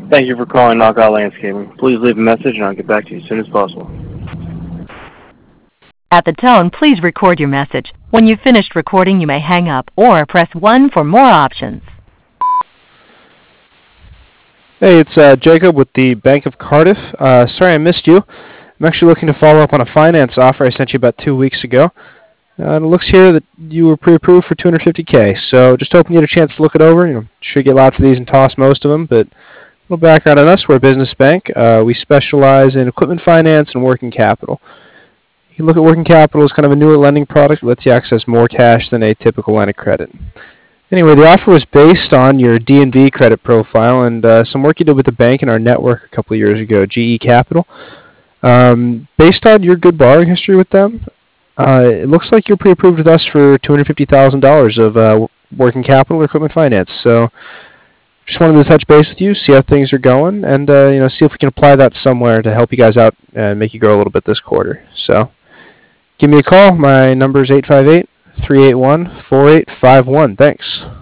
Thank you for calling Knockout Landscaping. Please leave a message and I'll get back to you as soon as possible. At the tone, please record your message. When you've finished recording, you may hang up or press 1 for more options. Hey, it's Jacob with the Bank of Cardiff. Sorry I missed you. I'm actually looking to follow up on a finance offer I sent you about 2 weeks ago. It looks here that you were pre-approved for $250K, so just hoping you had a chance to look it over. Sure get lots of these and toss most of them, but a little background on us. We're a business bank. We specialize in equipment finance and working capital. You can look at working capital as kind of a newer lending product that lets you access more cash than a typical line of credit. Anyway, the offer was based on your D&B credit profile and some work you did with the bank in our network a couple of years ago, GE Capital. Based on your good borrowing history with them, it looks like you're pre-approved with us for $250,000 of working capital or equipment finance. So just wanted to touch base with you, see how things are going, and see if we can apply that somewhere to help you guys out and make you grow a little bit this quarter. So give me a call. My number is 858-381-4851. Thanks.